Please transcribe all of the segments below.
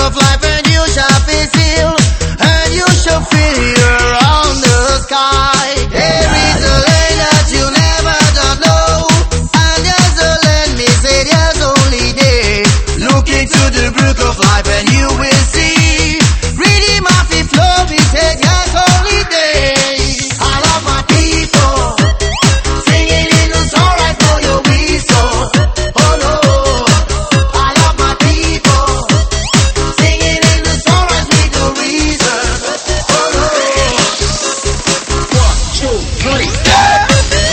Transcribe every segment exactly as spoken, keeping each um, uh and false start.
of life and you shall be sealed, and you shall feel around the sky. There is a land that you never don't know, and there's a land me say there's only day. Look into the book of life and you will see. Redeem of the flow, me say there's only day. I love my people, singing in the song right for your whistle. Oh no, I love my people, singing in the song right with the reason. Oh no. One, two, three, yeah.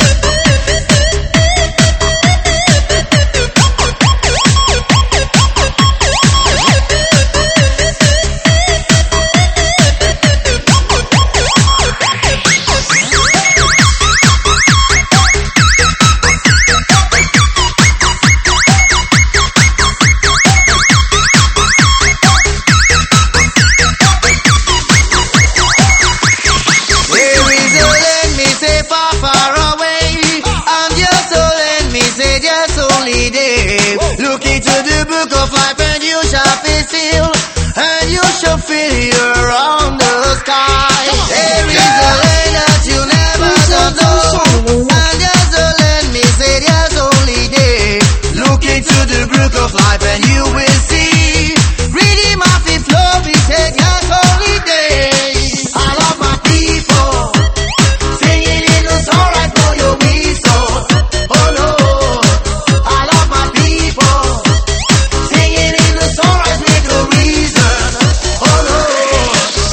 Far, far away, and your soul and me say just only day. Look into the book of life and you shall be sealed, and you shall feel around the sky. There is a land that you never don't know, and there's a land me say there's only day. Look into the book of life and you will see. Redeem of the flow, me say there's only day. I love my people, singing in the song right for your whistle. Oh no, I love my people, singing in the song right with the reason. Oh no.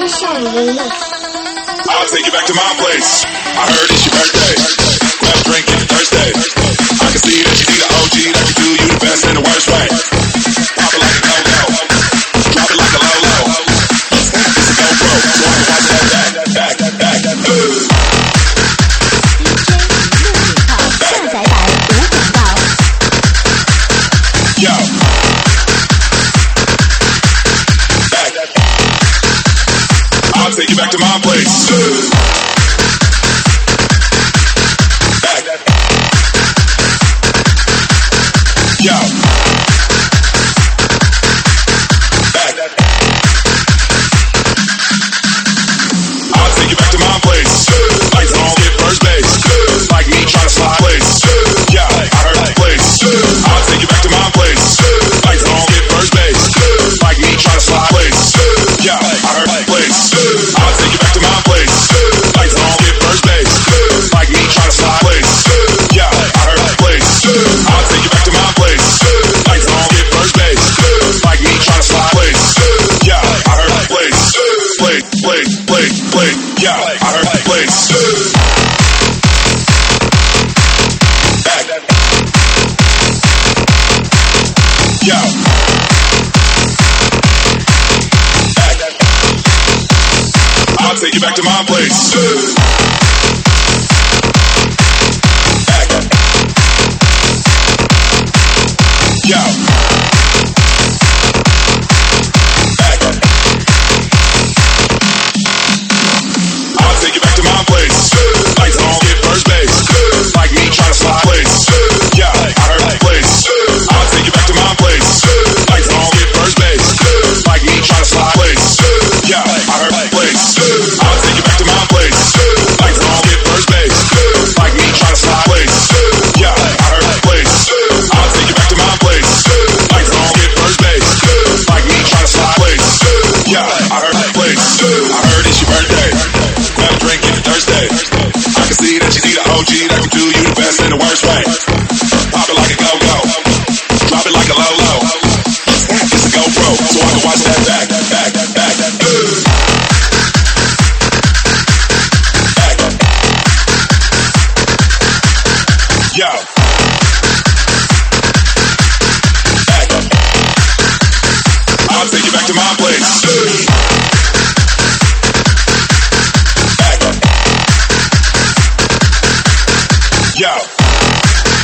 I'll take you back to my place. I heard it's your birthday. Grab a drink, get thirsty. I can see that you need an O G that can do you the best and the worst way. Pop it like a go-go. Drop it like a low-low. It's a GoPro, so I can watch that back, back, back, back. Yo. Back. I'll take you back to my place. Back. Yo. Back. I'll take you back to my place. Lights on, get first base. Like me trying to slide place. Yeah, I heard the place. I'll take you back to my place. Lights on, get first base. Like me trying to slide place. Yeah, I heard the place. I'll take you back to my place. Lights on, get first base. Like me trying to slide place. Yeah, I heard the place. I'll take you back to my place. Lights on, get first base. Like me trying to slide place. Yeah, I heard the place. Play, play, play, play. Yeah, I heard the place. Back. Yo. Back. I'll take you back to my place. Back. Yo. Back. I'll take you back to my place. Lights on, get first base. Like me trying to slide place. Yeah, I heard the place. I'll take you back to my place. Lights on, get first base. Like me trying to slide place. Yeah, I heard the place. I'll take you back to my place. Lights on, get first base. Like me trying to slide place. Yeah, I heard the place. I'll take you back to my place. Lights on, get first base. Like me trying to slide place. Yeah, I heard the place. I heard it's your birthday. Grab a drink, get thirsty. I can see that you need an O G that can do you the best and the worst way. Pop it like a go-go. Drop it like a low-low. It's a GoPro, so I can watch that back, back, back. Back. Yo. Back. I'll take you back to my place. Back. Yo.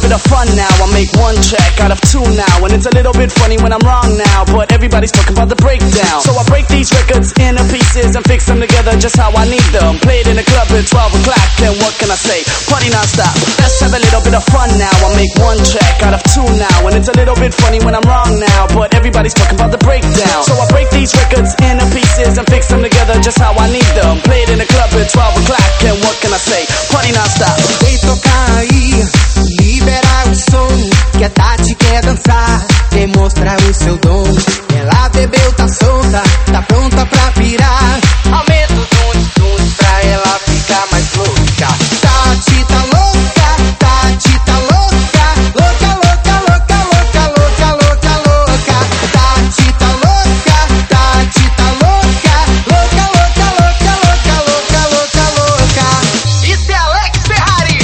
bit of fun now. I make one track out of two now, and it's a little bit funny when I'm wrong now, but everybody's talking about the breakdown. So I break these records into pieces and fix them together just how I need them. Play it in the club at twelve o'clock, then what can I say? Party non-stop. Let's have a little bit of fun now. I make one track out of two now, and it's a little bit funny when I'm wrong now, but everybody's talking about the breakdown. So I break these records into pieces and fix them together just how I need them. Play it in the club at twelve o'clock, and what can I say? Party non-stop. Vem tocar aí, liberar o som, que a Tati quer dançar, demonstrar o seu dom. Ela bebeu, tá solta, tá pronta pra pirar. Aumenta o dum-dum pra ela ficar mais louca. Tati tá louca, Tati tá louca, louca, louca, louca, louca, louca, louca, louca. Tati tá louca, Tati tá louca, louca, louca, louca, louca, louca, louca, louca. Isso é Alex Ferrari.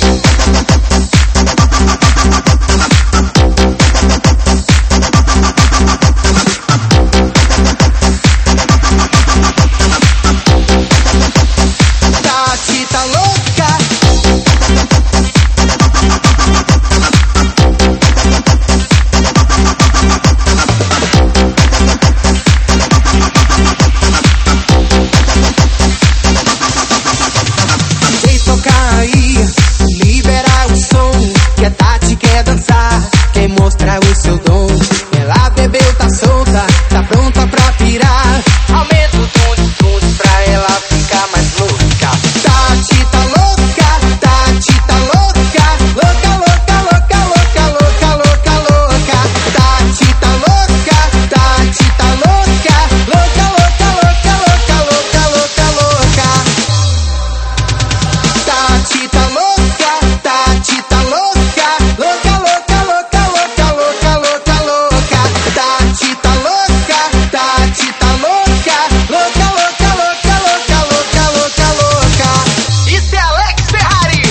Tati tá louca. Vem tocar aí, liberar o som, que a Tati quer dançar, quer mostrar o seu dom. Ela bebeu, tá solta, tá pronta pra pirar. Aumenta o tum-tum pra ela ficar mais louca. Tati tá louca, Tati tá louca, louca, louca, louca, louca, louca, louca, louca. Tati tá louca, Tati tá louca, louca, louca, louca, louca, louca, louca, louca. Tati tá louca, Tati tá louca, louca, louca, louca, louca, louca, louca, louca. Tati tá louca, Tati tá louca, louca, louca, louca, louca, louca, louca, louca. Isso é Alex Ferrari.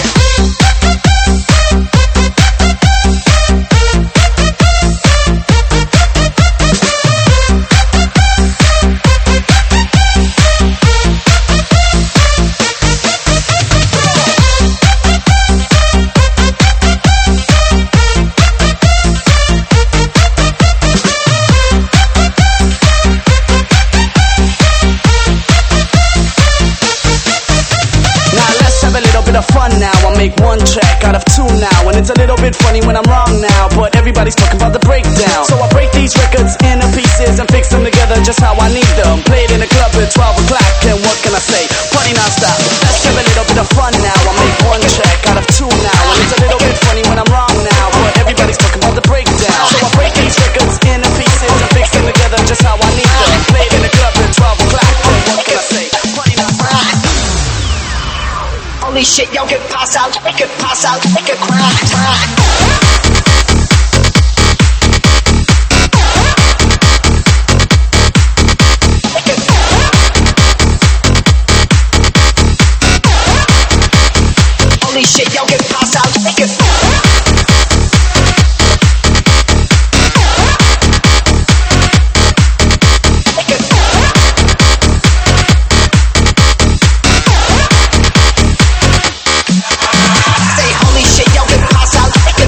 Now let's have a little bit of fun now. I make one track out of two now, and it's a little bit funny when I'm wrong now, but everybody's talking about the breakdown. So I break these records into pieces and fix them together just how I need them. Play it in the club at twelve o'clock, and what can I say? Party non-stop. Let's have a little bit of fun now. I make one track out of two now, and it's a little bit funny when I'm wrong now, but everybody's talking about the breakdown. So I break these records into pieces and fix them together just how I need them. Play it in the club at twelve o'clock, and what can I say? Party non-stop. Holy shit, yo, get pass out, make it pass out, make it crack, crack. Holy shit, yo, get pass out, make it. Say holy shit, yo, get pass out, make it.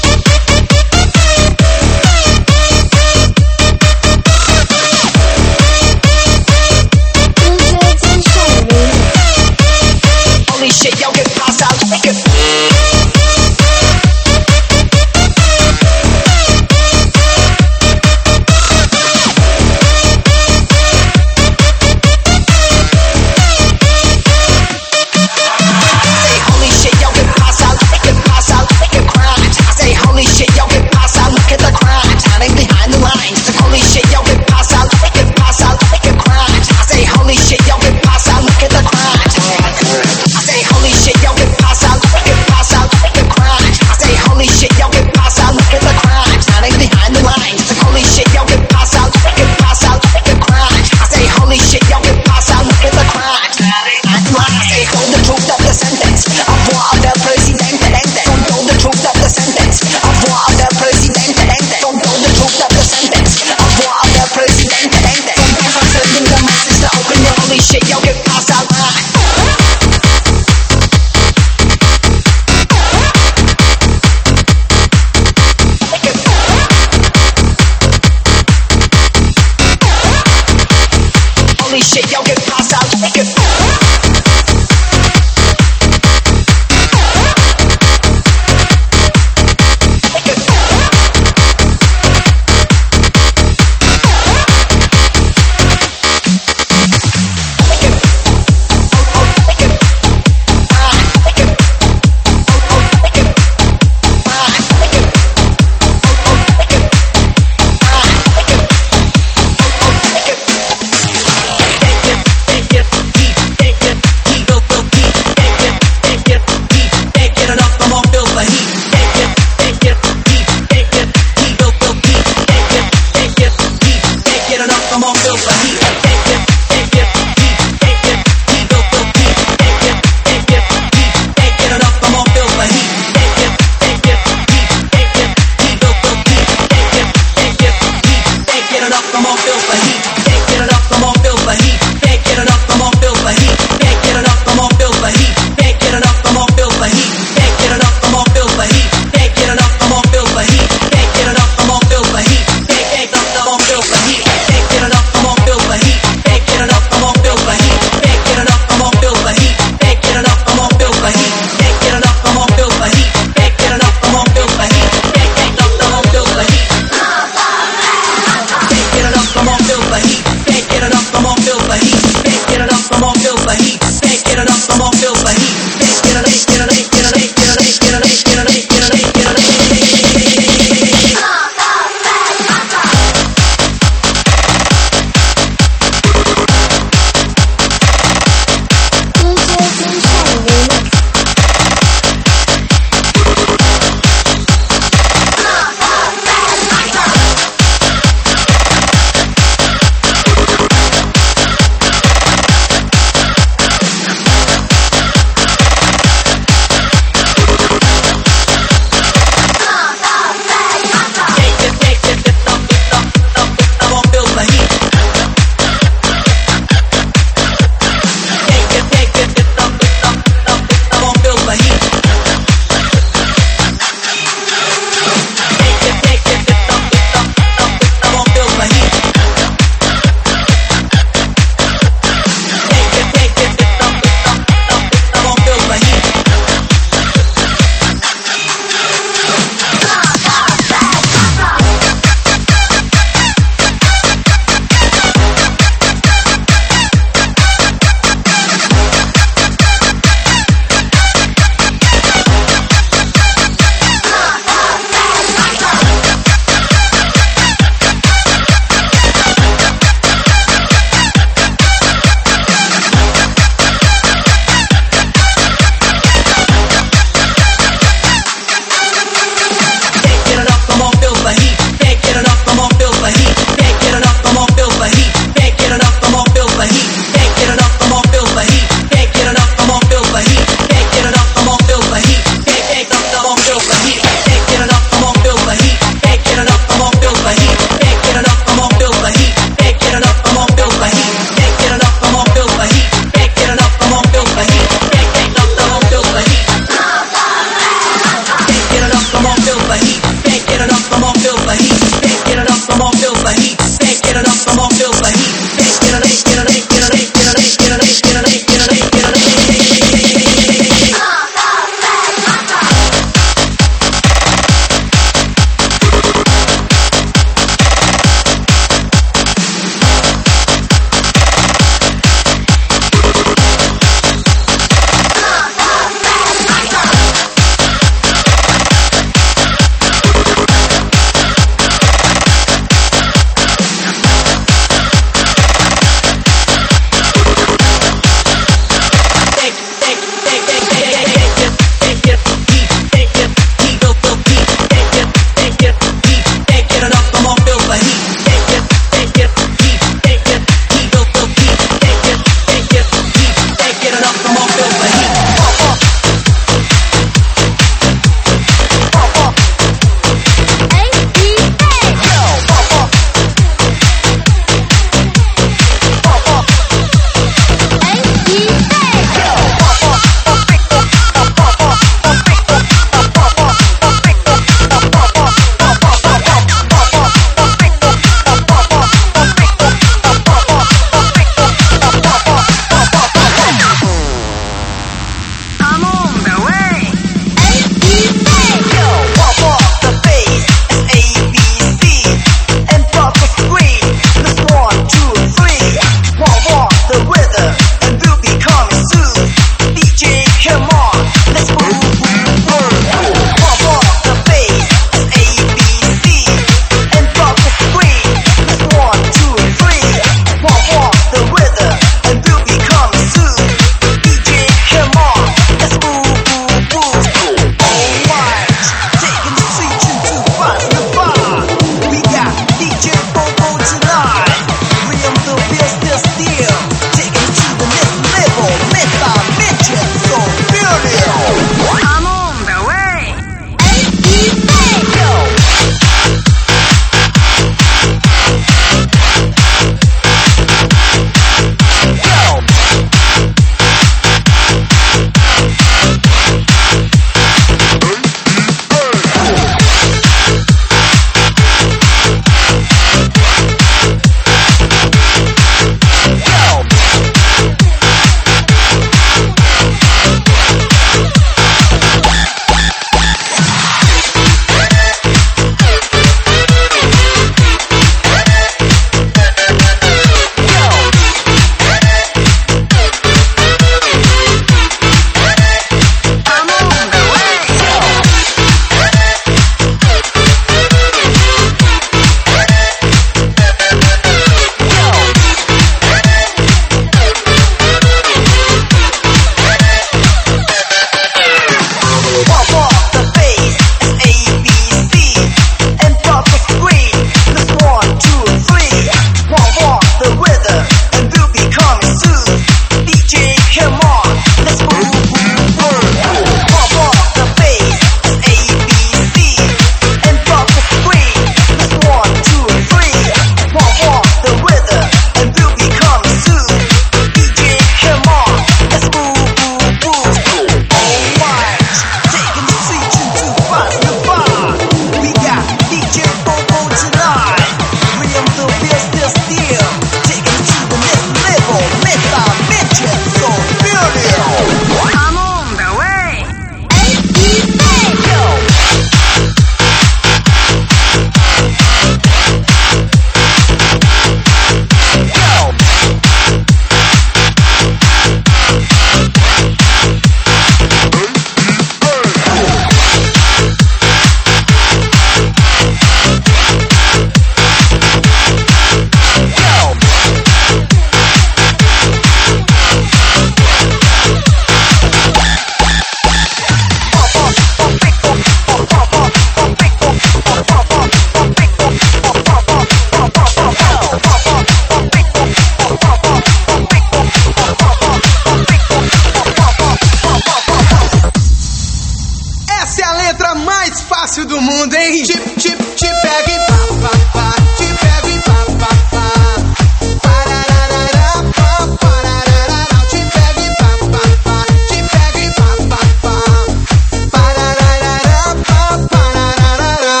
fácil do mundo, hein? Te, te, te pega e pá, pá, pá. Te pega e pá, pá, pá. Parararará, pá, parararará. Te pega e pá, pá, pá. Te pega e pá, pá, pá. Parararará, pá, parararará.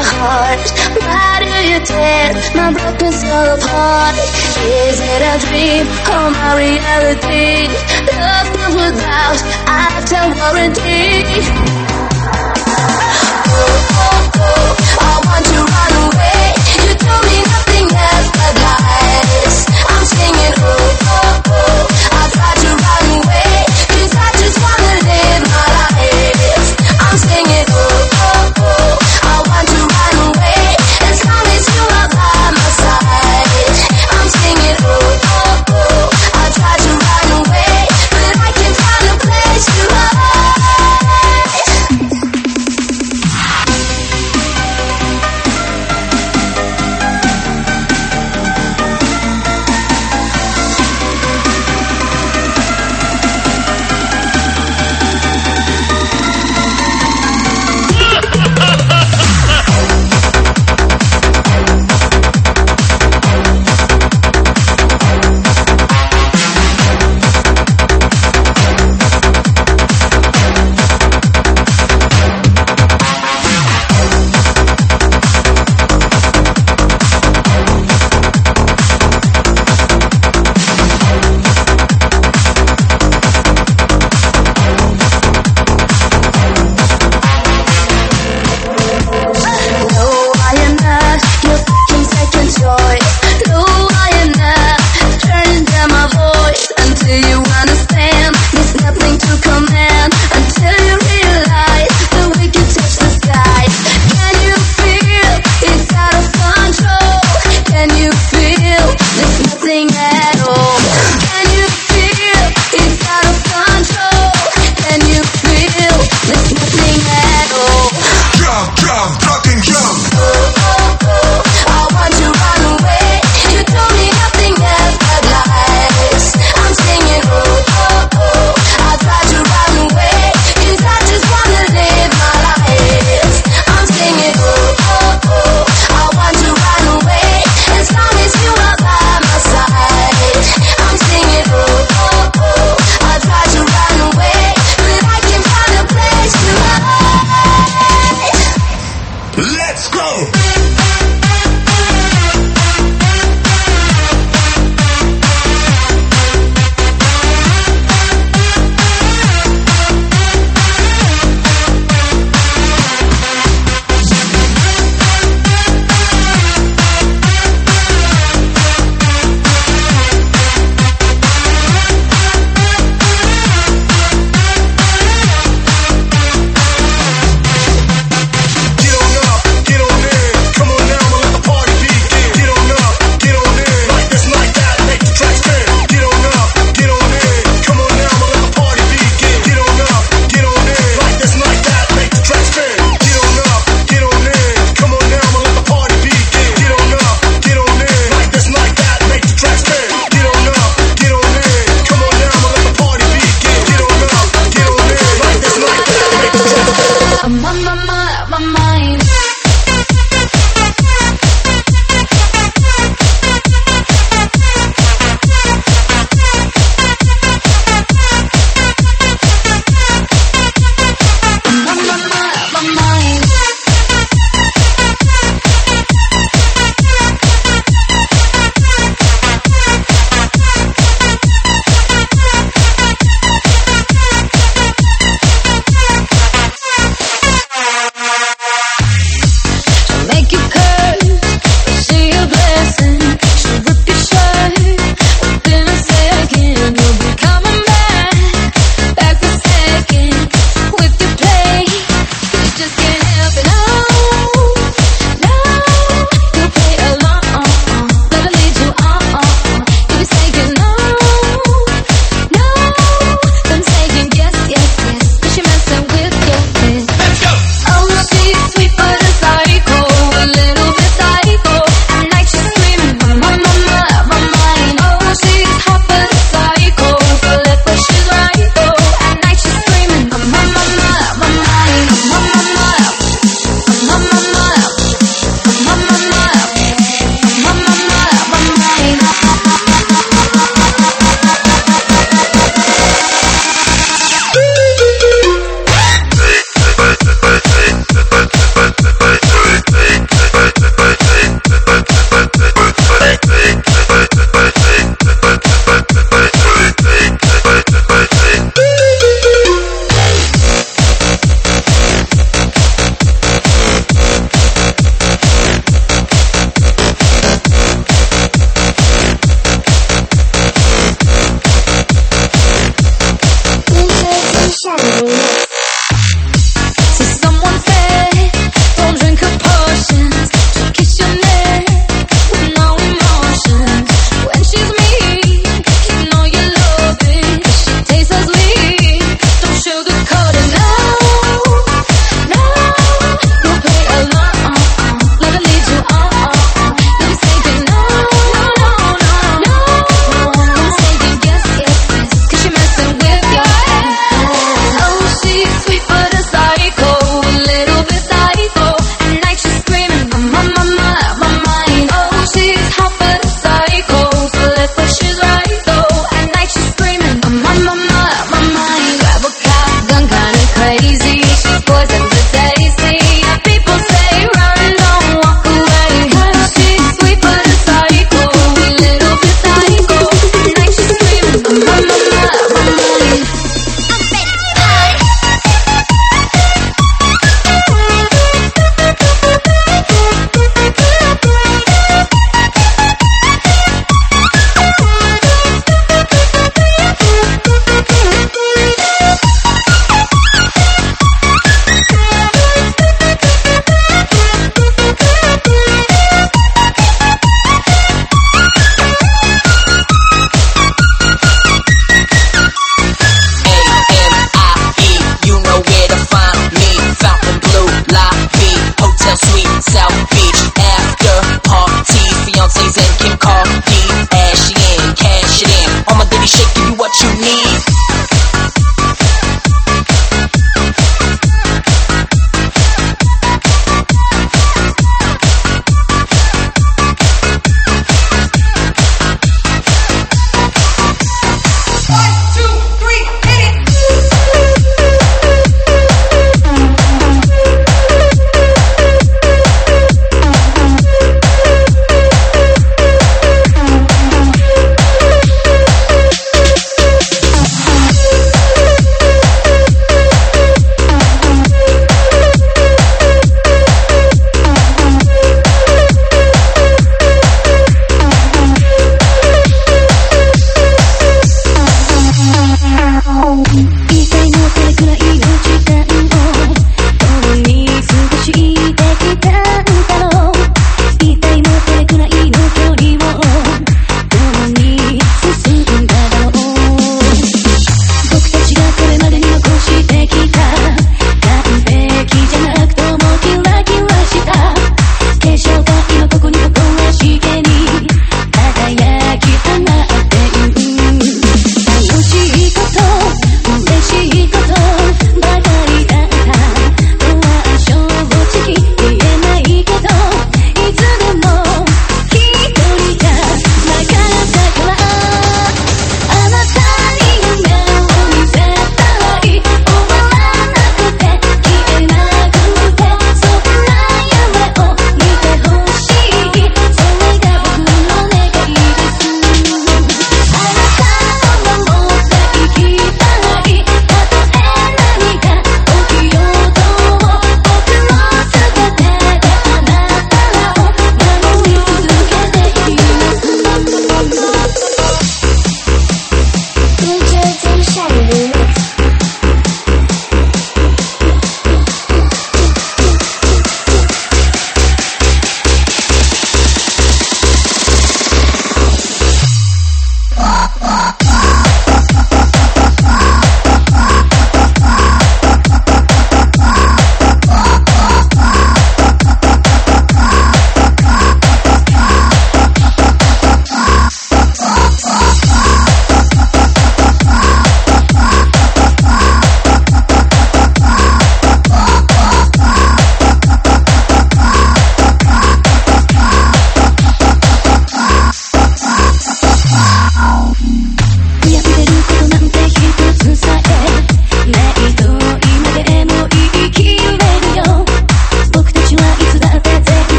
heart? Why do you tear my broken soul apart? Is it a dream or my reality? Love comes without after warranty. Oh, oh, oh, I want to run away. You told me nothing else but lies. I'm singing, oh, oh, oh, I try to run away, 'cause I just wanna live my life. I'm singing, oh, oh, oh, I want to run away, as long as you are by my side. I'm singing, oh, oh, oh, I try to run away, but I can't find a place to hide. Get on up, get on in, come on now.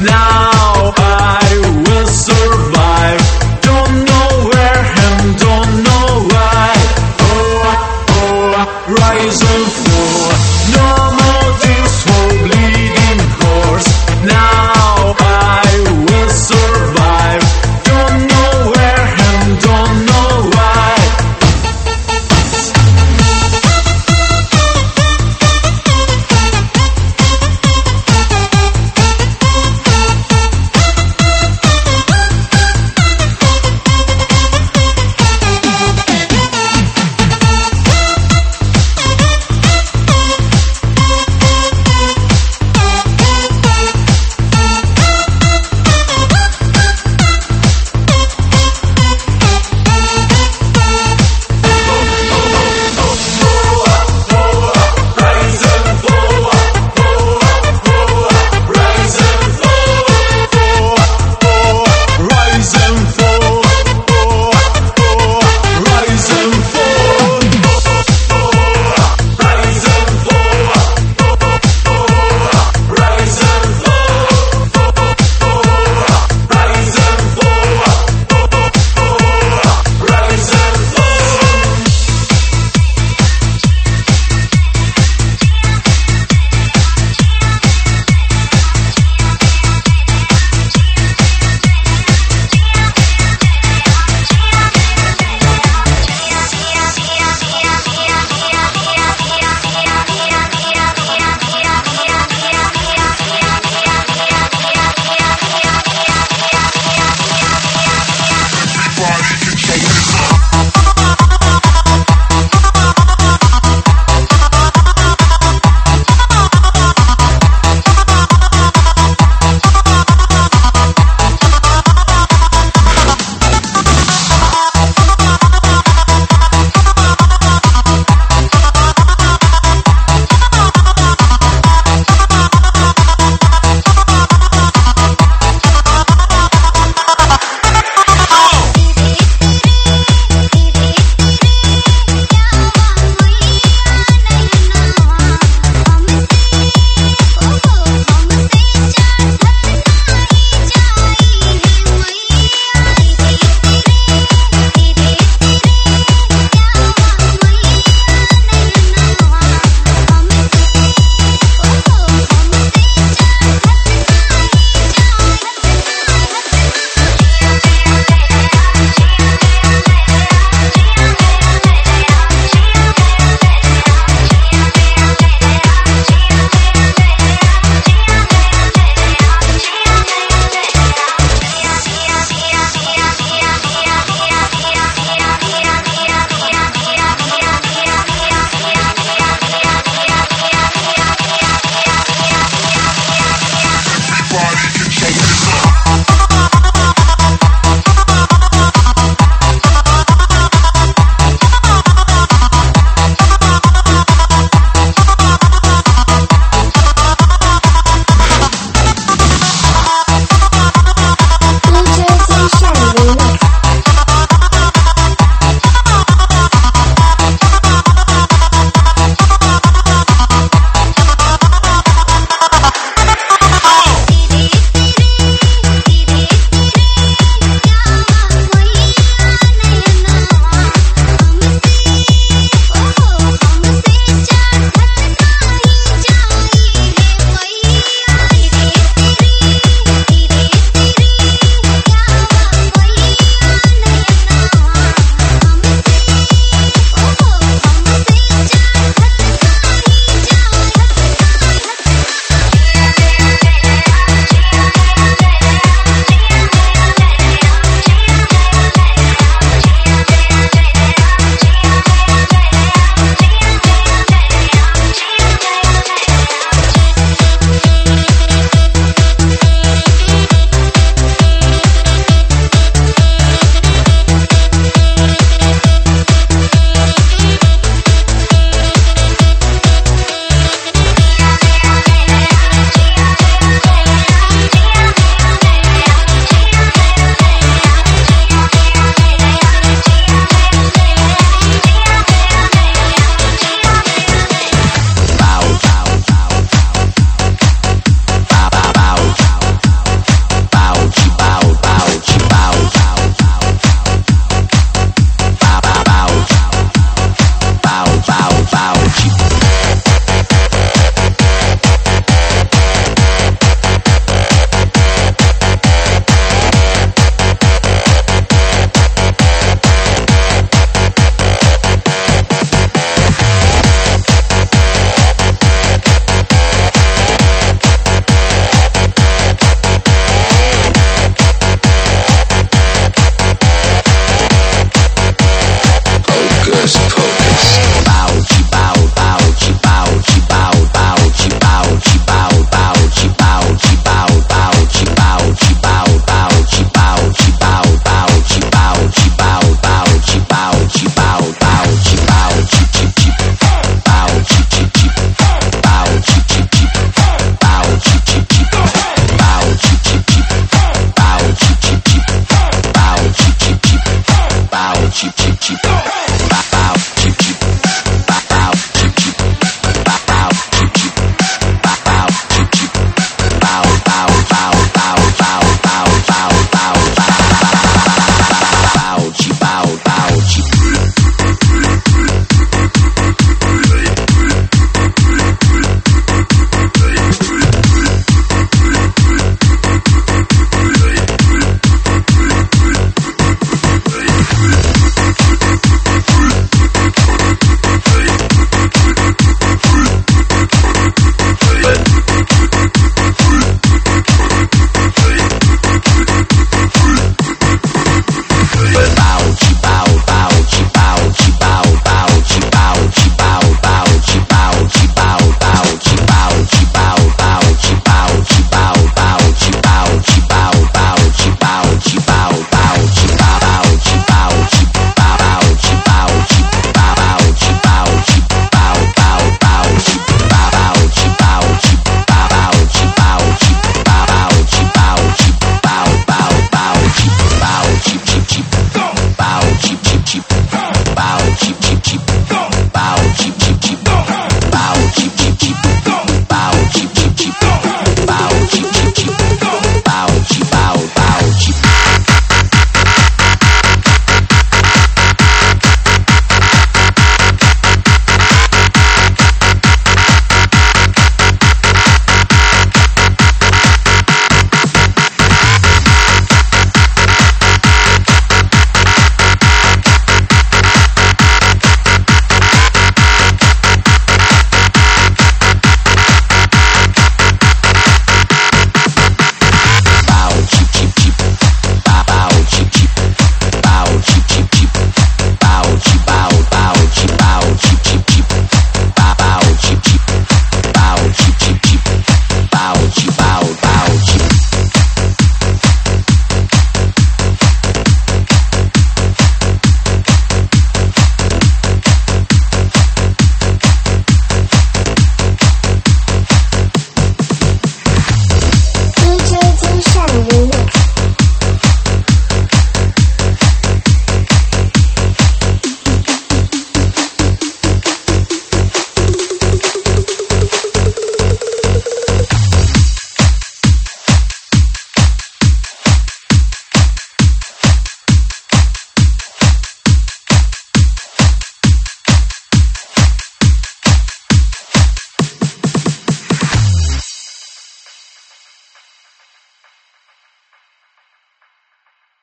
Now I will survive. Don't know where and don't know why. Oh, oh, rise and fall. No more this whole bleeding horse. Now I